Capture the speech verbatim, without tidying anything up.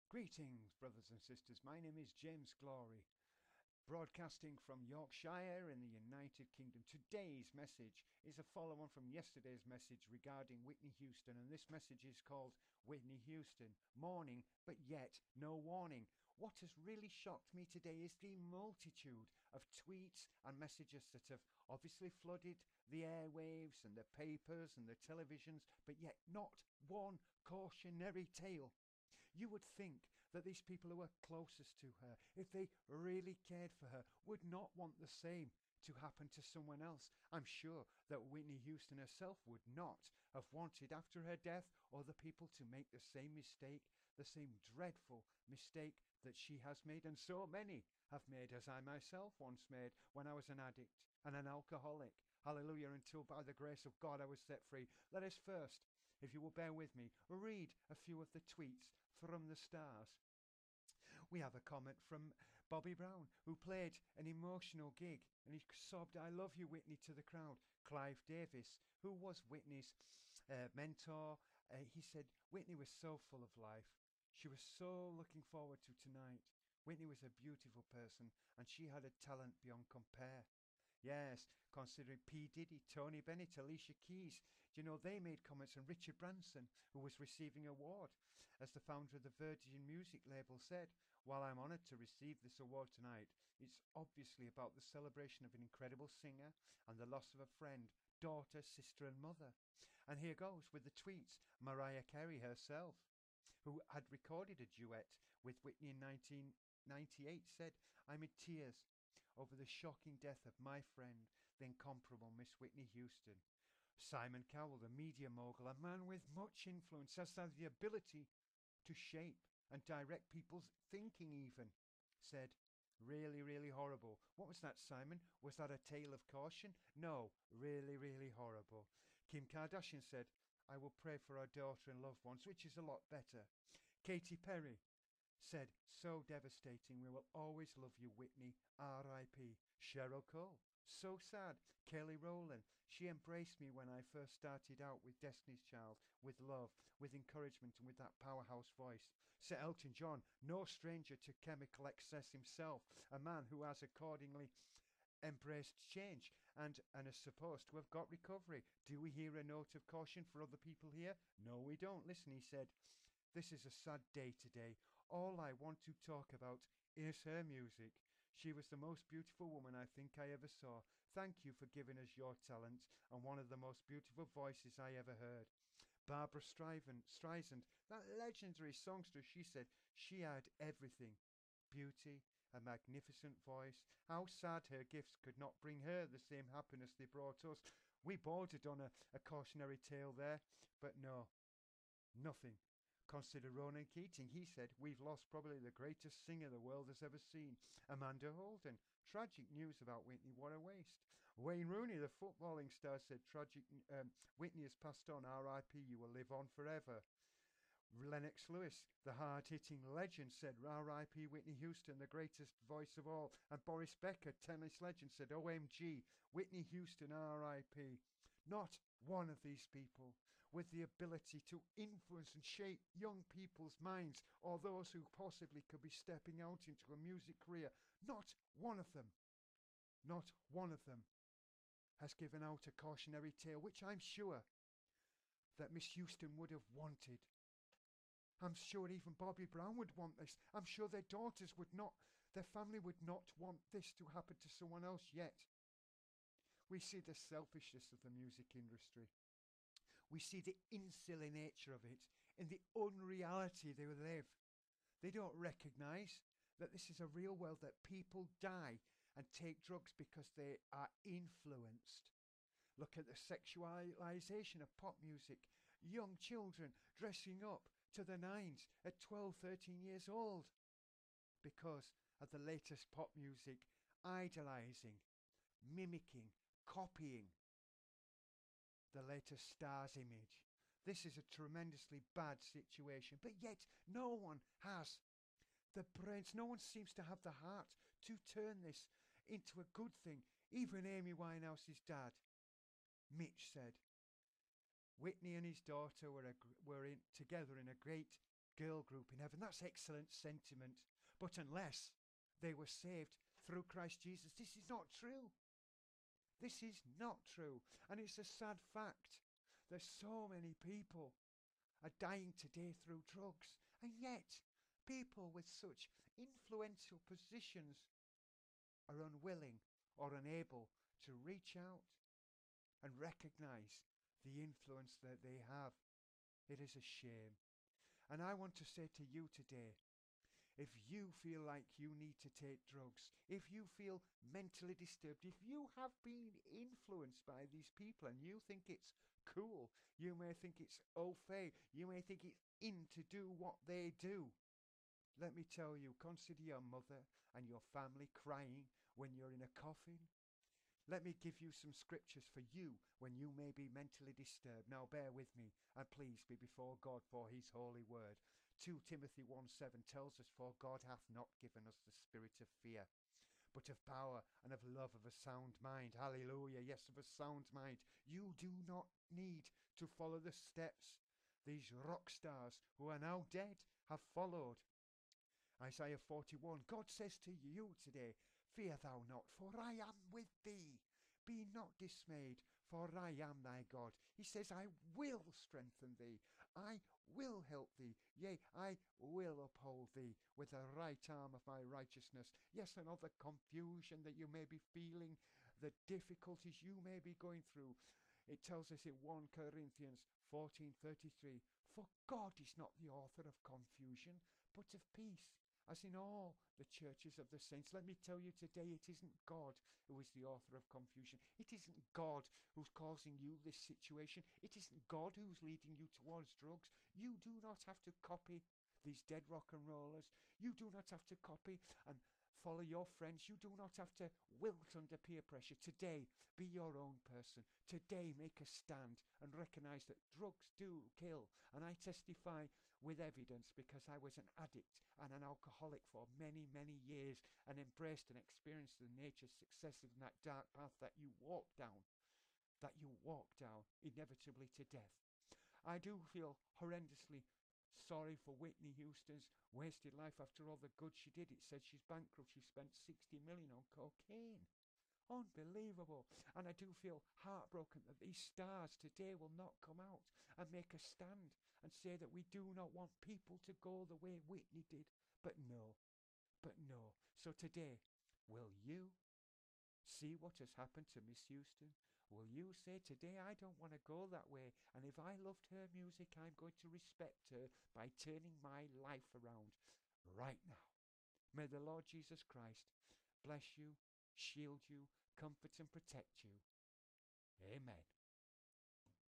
Greetings, brothers and sisters. My name is James Glory, broadcasting from Yorkshire in the United Kingdom. Today's message is a follow on from yesterday's message regarding Whitney Houston, and this message is called Whitney Houston Mourning, but yet no warning. What has really shocked me today is the multitude of tweets and messages that have obviously flooded the airwaves and the papers and the televisions, but yet not one cautionary tale. You would think that these people who are closest to her, if they really cared for her, would not want the same to happen to someone else. I'm sure that Whitney Houston herself would not have wanted after her death other people to make the same mistake, the same dreadful mistake that she has made, and so many have made, as I myself once made when I was an addict and an alcoholic. Hallelujah, until by the grace of God I was set free. Let us first, if you will bear with me, read a few of the tweets from the stars. We have a comment from Bobby Brown, who played an emotional gig and he sobbed, "I love you, Whitney," to the crowd. Clive Davis, who was Whitney's uh, mentor, uh, he said, "Whitney was so full of life. She was so looking forward to tonight. Whitney was a beautiful person and she had a talent beyond compare." Yes, considering P. Diddy, Tony Bennett, Alicia Keys, do you know, they made comments, and Richard Branson, who was receiving an award, as the founder of the Virgin Music label said, "While I'm honoured to receive this award tonight, it's obviously about the celebration of an incredible singer and the loss of a friend, daughter, sister and mother." And here goes with the tweets. Mariah Carey herself, who had recorded a duet with Whitney in nineteen ninety-eight, said, "I'm in tears over the shocking death of my friend, the incomparable Miss Whitney Houston." Simon Cowell, the media mogul, a man with much influence, has had the ability to shape and direct people's thinking even, said, "Really, really horrible." What was that, Simon? Was that a tale of caution? No, really, really horrible. Kim Kardashian said, "I will pray for our daughter and loved ones," which is a lot better. Katy Perry said, "So devastating. We will always love you, Whitney. R I P" Cheryl Cole, "So sad." Kelly Rowland, "She embraced me when I first started out with Destiny's Child, with love, with encouragement, and with that powerhouse voice." Sir Elton John, no stranger to chemical excess himself, a man who has accordingly embraced change and, and is supposed to have got recovery. Do we hear a note of caution for other people here? No, we don't. Listen, he said, "This is a sad day today. All I want to talk about is her music. She was the most beautiful woman I think I ever saw. Thank you for giving us your talent and one of the most beautiful voices I ever heard." Barbara Streisand, that legendary songstress, she said she had everything: beauty, a magnificent voice. How sad her gifts could not bring her the same happiness they brought us. We bordered on a, a cautionary tale there, but no, nothing. Consider Ronan Keating. He said, "We've lost probably the greatest singer the world has ever seen." Amanda Holden, "Tragic news about Whitney, what a waste." Wayne Rooney, the footballing star, said, "Tragic, um, Whitney has passed on, R I P, you will live on forever." Lennox Lewis, the hard-hitting legend, said, "R I P Whitney Houston, the greatest voice of all." And Boris Becker, tennis legend, said, "O M G, Whitney Houston, R I P" Not one of these people with the ability to influence and shape young people's minds, or those who possibly could be stepping out into a music career, not one of them, not one of them has given out a cautionary tale, which I'm sure that Miss Houston would have wanted. I'm sure even Bobby Brown would want this. I'm sure their daughters would not, their family would not want this to happen to someone else yet. We see the selfishness of the music industry. We see the insular nature of it in the unreality they live. They don't recognise that this is a real world, that people die and take drugs because they are influenced. Look at the sexualisation of pop music. Young children dressing up to the nines at twelve, thirteen years old because of the latest pop music, idolising, mimicking, copying the latest star's image. This is a tremendously bad situation, but yet no one has the brains, no one seems to have the heart to turn this into a good thing. Even Amy Winehouse's dad, Mitch, said Whitney and his daughter were, a, were in, together in a great girl group in heaven. That's excellent sentiment. But unless they were saved through Christ Jesus, this is not true. This is not true. And it's a sad fact. There's so many people are dying today through drugs. And yet, people with such influential positions are unwilling or unable to reach out and recognize the influence that they have. It is a shame. And I want to say to you today, if you feel like you need to take drugs, if you feel mentally disturbed, if you have been influenced by these people and you think it's cool, you may think it's au fait, you may think it's in to do what they do. Let me tell you, consider your mother and your family crying when you're in a coffin. Let me give you some scriptures for you when you may be mentally disturbed. Now bear with me and please be before God for his holy word. Second Timothy one seven tells us, for God hath not given us the spirit of fear, but of power and of love, of a sound mind. Hallelujah. Yes, of a sound mind. You do not need to follow the steps these rock stars who are now dead have followed. Isaiah forty-one, God says to you today, fear thou not, for I am with thee. Be not dismayed, for I am thy God. He says, I will strengthen thee. I will help thee. Yea, I will uphold thee with the right arm of my righteousness. Yes, and of the confusion that you may be feeling, the difficulties you may be going through. It tells us in First Corinthians fourteen thirty-three, for God is not the author of confusion, but of peace, as in all the churches of the saints. Let me tell you today, it isn't God who is the author of confusion. It isn't God who's causing you this situation. It isn't God who's leading you towards drugs. You do not have to copy these dead rock and rollers. You do not have to copy and follow your friends. You do not have to wilt under peer pressure. Today, be your own person. Today, make a stand and recognize that drugs do kill. And I testify with evidence because I was an addict and an alcoholic for many, many years and embraced and experienced the nature's successes in that dark path that you walk down, that you walk down inevitably to death. I do feel horrendously sorry for Whitney Houston's wasted life after all the good she did. It said she's bankrupt. She spent sixty million on cocaine. Unbelievable. And I do feel heartbroken that these stars today will not come out and make a stand and say that we do not want people to go the way Whitney did. But no, but no. So today, will you see what has happened to Miss Houston? Will you say, today I don't want to go that way, and if I loved her music, I'm going to respect her by turning my life around right now. May the Lord Jesus Christ bless you, shield you, comfort and protect you. Amen.